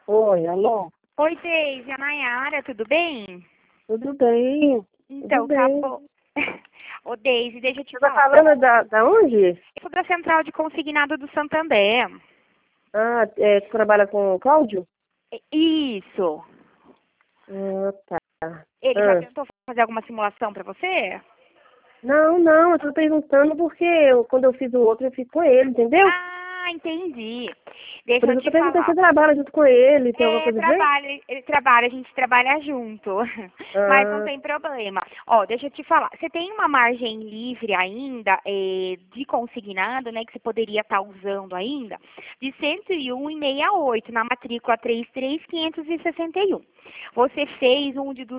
Oi, alô? Oi, Deise, a Nayara, tudo bem? Tudo bem? Tudo Então, tá bem. bom. Ô, Deise, deixa eu te Você tá falar. falando da onde? Eu sou da Central de Consignado do Santander. Ah, você trabalha com o Cláudio? Isso. Ah, tá. Ele já Ah. tentou fazer alguma simulação pra você? Não, eu tô perguntando porque quando eu fiz o outro, eu fiz com ele, entendeu? Ah, entendi. Por Deixa eu isso que eu te tô perguntando se falar. você trabalha junto com ele, tem alguma É, coisa a ver? trabalha, ele trabalha, a gente trabalha junto. Mas não Ah, tem problema. Ó, deixa eu te falar. Você tem uma margem livre ainda, de consignado, né, que você poderia estar usando ainda, de 101,68 na matrícula 33561. Você fez um de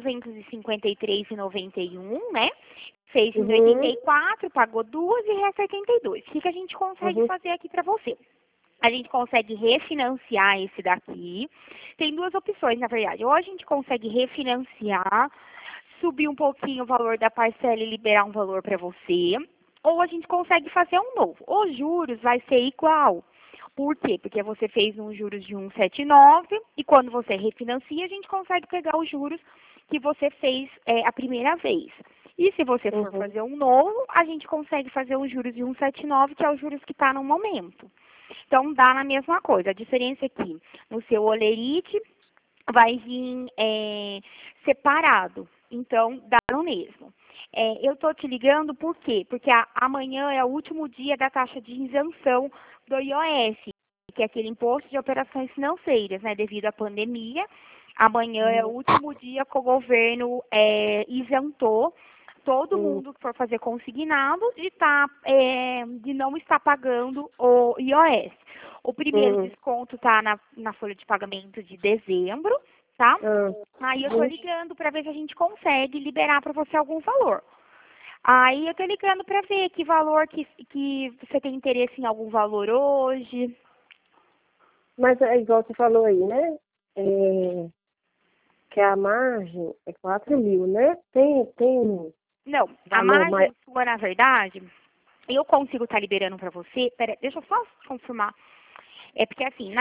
253,91, né? Fez um de uhum, 84, pagou duas e resta 82. O que a gente consegue uhum, fazer aqui para você? A gente consegue refinanciar esse daqui. Tem duas opções, na verdade. Ou a gente consegue refinanciar, subir um pouquinho o valor da parcela e liberar um valor para você. Ou a gente consegue fazer um novo. Os juros vai ser igual. Por quê? Porque você fez uns juros de 1,79 e quando você refinancia, a gente consegue pegar os juros que você fez a primeira vez. E se você for uhum. fazer um novo, a gente consegue fazer os juros de 1,79, que é os juros que está no momento. Então, dá na mesma coisa. A diferença é que no seu olerite vai vir separado. Então, dá no mesmo. Eu estou te ligando por quê? Porque amanhã é o último dia da taxa de isenção do IOS, que é aquele imposto de operações financeiras, né? Devido à pandemia. Amanhã é o último dia que o governo isentou todo Hum, mundo que for fazer consignado de não estar pagando o IOS. O primeiro hum, desconto está na folha de pagamento de dezembro, tá? ah, Aí eu tô uhum. ligando para ver se a gente consegue liberar para você algum valor. Aí eu tô ligando para ver que valor que você tem interesse em algum valor hoje. Mas é igual você falou aí, né? É, que a margem é 4.000, né? Tem Não, a valor mais. margem sua, na verdade, eu consigo estar liberando para você. Pera, deixa eu só confirmar. É porque assim,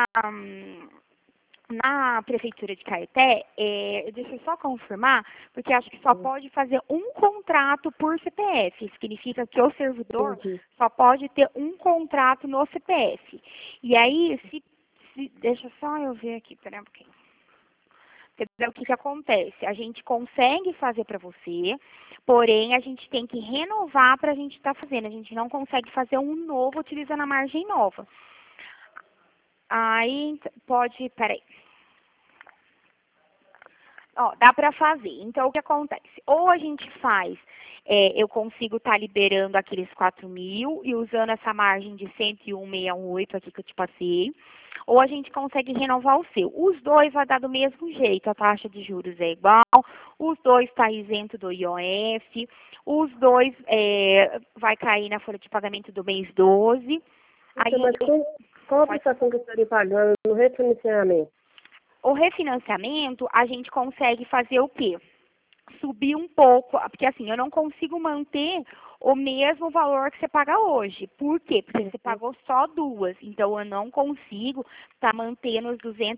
na prefeitura de Caeté, deixa eu só confirmar, porque acho que só pode fazer um contrato por CPF. Significa que o servidor Entendi. só pode ter um contrato no CPF. E aí, deixa só eu ver aqui, peraí um pouquinho. Entendeu? O que acontece? A gente consegue fazer para você, porém a gente tem que renovar para a gente estar fazendo. A gente não consegue fazer um novo utilizando a margem nova. Aí pode, peraí. Ó, dá para fazer. Então, o que acontece? Ou a gente faz, eu consigo estar liberando aqueles 4.000 e usando essa margem de 101,68 aqui que eu te passei, ou a gente consegue renovar o seu. Os dois vai dar do mesmo jeito, a taxa de juros é igual, os dois está isento do IOF, os dois vai cair na folha de pagamento do mês 12. Então, Aí, mas qual a pode prestação que eu estaria pagando no refinanciamento? o refinanciamento, a gente consegue fazer o quê? Subir um pouco, porque assim, eu não consigo manter o mesmo valor que você paga hoje. Por quê? Porque você Uhum, pagou só duas. Então, eu não consigo estar mantendo os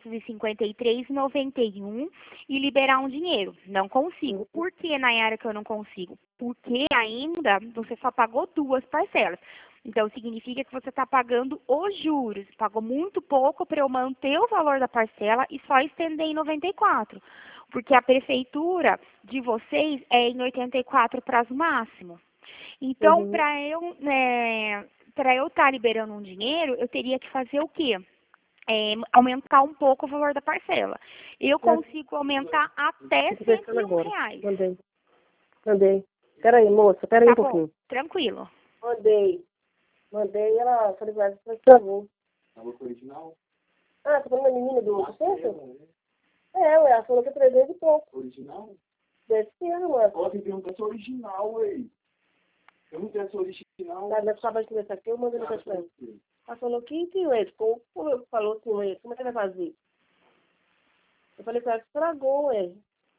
253,91 e liberar um dinheiro. Não consigo. uhum, Por que, Nayara, que eu não consigo? Porque ainda você só pagou duas parcelas. Então, significa que você está pagando os juros. Pagou muito pouco para eu manter o valor da parcela e só estender em 94. Porque a prefeitura de vocês é em 84 prazo máximo. Então, uhum. para eu estar liberando um dinheiro, eu teria que fazer o quê? Aumentar um pouco o valor da parcela. Eu Já consigo aumentar até estou cento pensando e um agora. reais. Mandei. Pera aí, moça, pera aí um Tá bom, pouquinho. tranquilo. Mandei. Mandei, ela falei pra ela, por favor. Ah, tá falando da menina do outro centro? É, ué, ela falou que é 300 e pouco. Original? Deve ser, ué. Ó, tem que perguntar se é original, ué. Eu não tenho essa original. Tá, deve saber que essa aqui, eu mandei no cachorro. Ela falou que ué, falou assim, ué, como é que vai fazer? Eu falei pra ela que estragou, ué.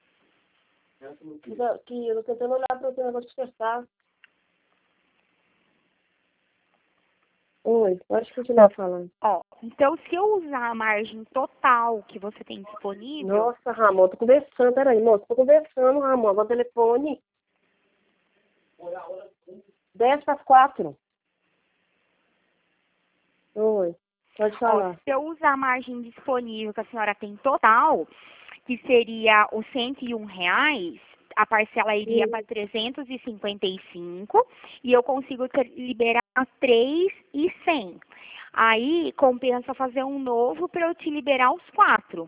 Que eu tô tentando olhar pra você, negócio de testar. Oi, pode continuar falando. Ó, então se eu usar a margem total que você tem disponível... Nossa, Ramon, tô conversando, peraí, moço, tô conversando, Ramon, agora o telefone. 3:50. Oi, pode falar. Ó, se eu usar a margem disponível que a senhora tem total, que seria os R$ 101, a parcela iria para 355 e eu consigo liberar 3.100. Aí compensa fazer um novo para eu te liberar os 4.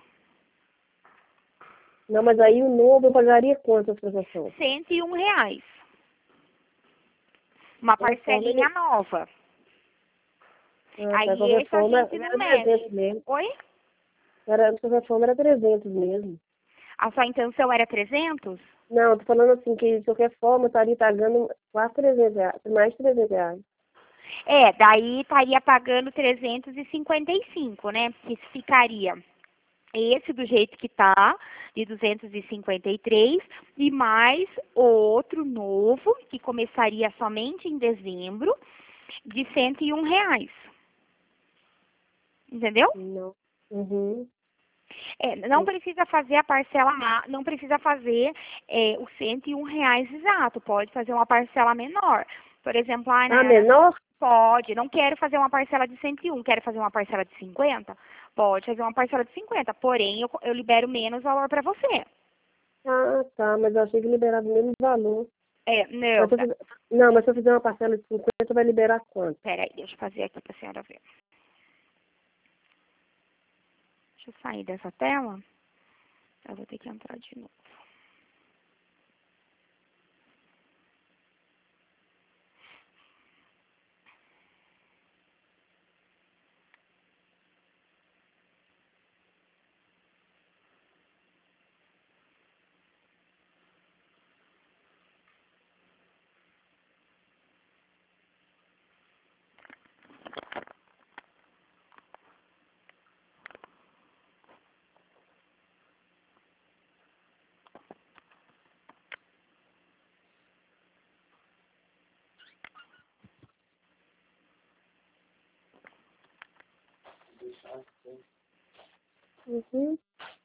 Não, mas aí o novo eu pagaria quantas prestações? R$ 101. Uma parcelinha nova. Aí De qualquer esse a forma, gente não era mexe. 300 mesmo. Oi? De qualquer forma, era 300 mesmo. A sua intenção era 300? Não, tô falando assim, que de qualquer forma eu estaria pagando quase 300 reais, mais de 300 reais. É, daí estaria pagando 355, né? Que ficaria esse do jeito que tá, de 253, e mais outro novo, que começaria somente em dezembro, de R$ 101. Entendeu? Não. Uhum. Não precisa fazer a parcela, não precisa fazer os R$ 101 exato, pode fazer uma parcela menor. Por exemplo, Menor? pode, não quero fazer uma parcela de 101, quero fazer uma parcela de 50, pode fazer uma parcela de 50, porém eu libero menos valor para você. Ah, tá, mas eu achei que liberava o mesmo valor. Não. Mas se eu fizer uma parcela de 50, vai liberar quanto? Peraí, deixa eu fazer aqui para a senhora ver. Deixa eu sair dessa tela. Eu vou ter que entrar de novo. Uhum.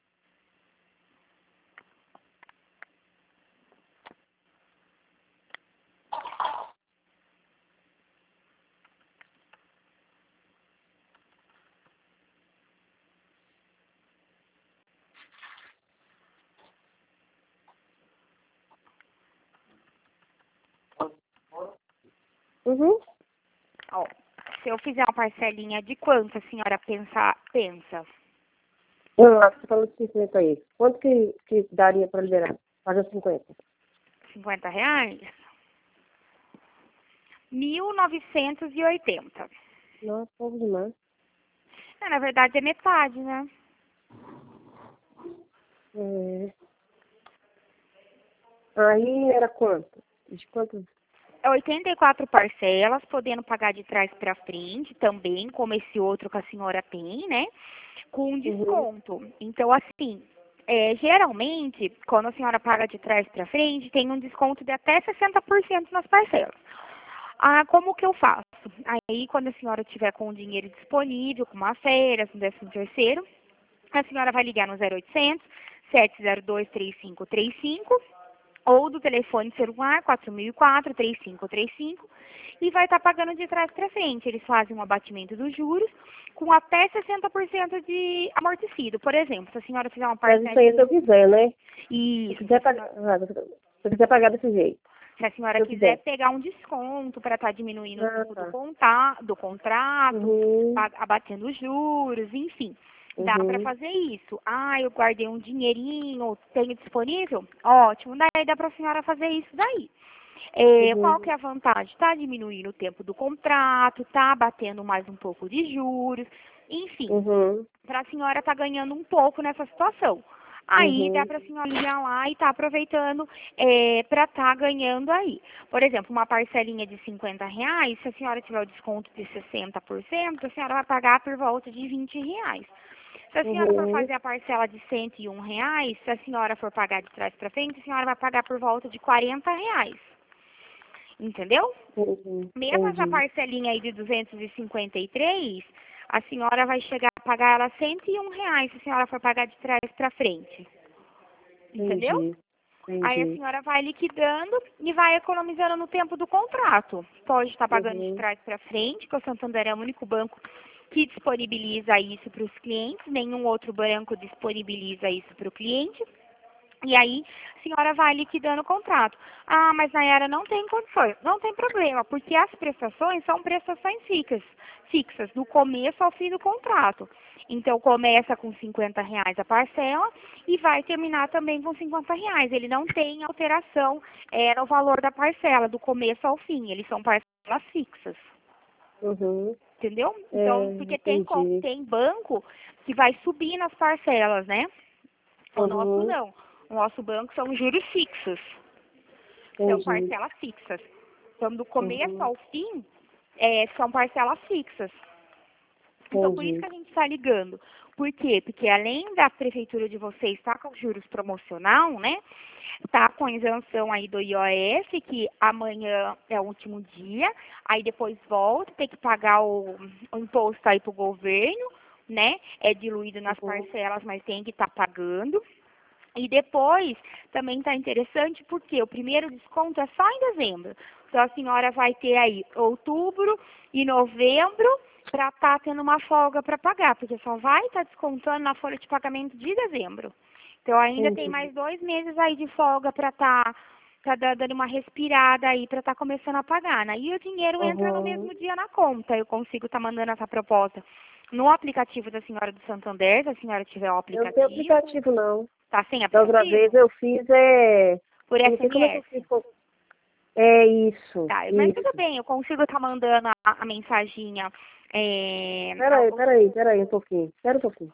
Uhum. Ó, se eu fizer uma parcelinha de quanto a senhora pensa? Você falou de 50 aí. Quanto que daria para liberar? Fazer 50. R$ 50? 1.980. Nossa, pouco demais. Na verdade é metade, né? Aí era quanto? De quanto? 84 parcelas, podendo pagar de trás para frente também, como esse outro que a senhora tem, né? Com desconto. Então, assim, geralmente, quando a senhora paga de trás para frente, tem um desconto de até 60% nas parcelas. Como que eu faço? Aí, quando a senhora tiver com o dinheiro disponível, com umas férias, no 13º, a senhora vai ligar no 0800 702 3535 ou do telefone celular 4004-3535 e vai estar pagando de trás para frente. Eles fazem um abatimento dos juros com até 60% de amortecido. Por exemplo, se a senhora fizer uma parcela... Mas isso aí se eu quiser, né? Isso. Se eu quiser pagar desse jeito. Se a senhora quiser pegar um desconto para estar diminuindo o tempo do contrato, abatendo os juros, enfim. Dá para fazer isso. Eu guardei um dinheirinho, tenho disponível? Ótimo, daí dá para a senhora fazer isso daí. Qual que é a vantagem? Está diminuindo o tempo do contrato, está abatendo mais um pouco de juros, enfim. Para a senhora estar ganhando um pouco nessa situação. Aí dá para a senhora ir lá e estar aproveitando para estar ganhando aí. Por exemplo, uma parcelinha de R$ 50, se a senhora tiver o desconto de 60%, a senhora vai pagar por volta de R$ 20. Se a senhora for fazer a parcela de R$ 101, se a senhora for pagar de trás para frente, a senhora vai pagar por volta de R$ 40. Entendeu? Entendi. Mesmo essa parcelinha aí de 253, a senhora vai chegar a pagar ela R$ 101 se a senhora for pagar de trás para frente. Entendeu? Entendi. Aí a senhora vai liquidando e vai economizando no tempo do contrato. Pode estar pagando de trás para frente, que o Santander é o único banco que disponibiliza isso para os clientes, nenhum outro banco disponibiliza isso para o cliente. E aí, a senhora vai liquidando o contrato. Ah, mas Nayara não tem condições. Não tem problema, porque as prestações são prestações fixas, do começo ao fim do contrato. Então, começa com R$ 50 a parcela e vai terminar também com R$ 50. Ele não tem alteração no valor da parcela, do começo ao fim. Eles são parcelas fixas. Entendeu? Então, porque tem banco que vai subir nas parcelas, né? O nosso não. O nosso banco são juros fixos. São parcelas fixas. Então, do começo ao fim, são parcelas fixas. Então, por isso que a gente está ligando. Por quê? Porque além da prefeitura de vocês estar com juros promocional, né? Tá com a isenção aí do IOF, que amanhã é o último dia. Aí depois volta, tem que pagar o imposto aí pro governo, né? É diluído nas parcelas, mas tem que estar pagando. E depois, também está interessante, porque o primeiro desconto é só em dezembro. Então, a senhora vai ter aí outubro e novembro para estar tendo uma folga para pagar, porque só vai estar descontando na folha de pagamento de dezembro. Então, ainda tem mais 2 meses aí de folga para estar dando uma respirada aí, para estar começando a pagar, né? E o dinheiro entra no mesmo dia na conta. Eu consigo estar mandando essa proposta no aplicativo da senhora do Santander, se a senhora tiver o aplicativo. Eu não tenho aplicativo, não. Tá sem Da aplicativo? outra vez eu fiz por SMS. É isso. Tá, mas tudo bem, eu consigo estar mandando a mensaginha. Peraí um pouquinho. Espera um pouquinho.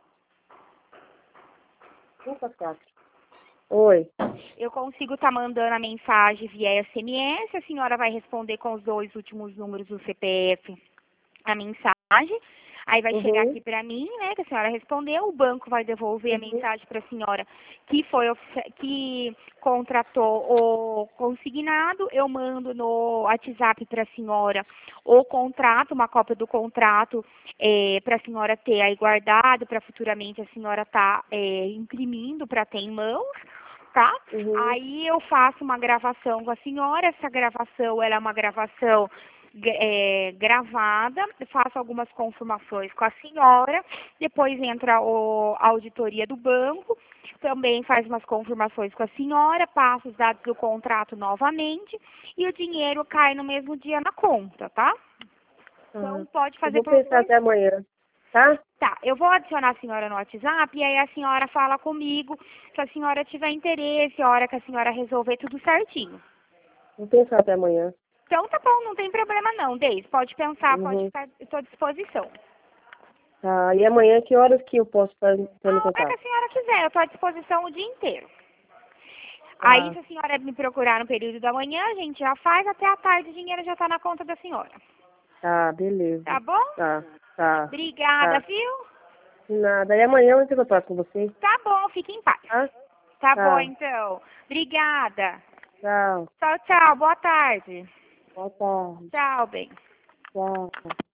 1, 4. Oi. Eu consigo estar mandando a mensagem via SMS, a senhora vai responder com os 2 últimos números do CPF a mensagem. Aí vai chegar aqui para mim, né, que a senhora respondeu, o banco vai devolver a mensagem para a senhora que contratou o consignado, eu mando no WhatsApp para a senhora o contrato, uma cópia do contrato para a senhora ter aí guardado, para futuramente a senhora estar imprimindo para ter em mãos. Tá? Aí eu faço uma gravação com a senhora, essa gravação ela é uma gravação gravada, faço algumas confirmações com a senhora, depois entra a auditoria do banco, também faz umas confirmações com a senhora, passa os dados do contrato novamente e o dinheiro cai no mesmo dia na conta, tá? Então pode fazer por pensar até amanhã, tá? Tá, eu vou adicionar a senhora no WhatsApp e aí a senhora fala comigo se a senhora tiver interesse, a hora que a senhora resolver tudo certinho. Vou pensar até amanhã. Então tá bom, não tem problema não, Deise. Pode pensar, pode ficar, estou à disposição. Tá, e amanhã que horas que eu posso estar no contato? A hora que a senhora quiser, eu estou à disposição o dia inteiro. Aí se a senhora me procurar no período da manhã, a gente já faz, até a tarde o dinheiro já está na conta da senhora. Tá, beleza. Tá bom? Tá. Obrigada, viu? De nada. E amanhã eu entro em contato com você. Tá bom, fique em paz. Tá bom, então. Obrigada. Tchau. Tchau, tchau. Boa tarde. Boa tarde. Tchau, bem. Tchau.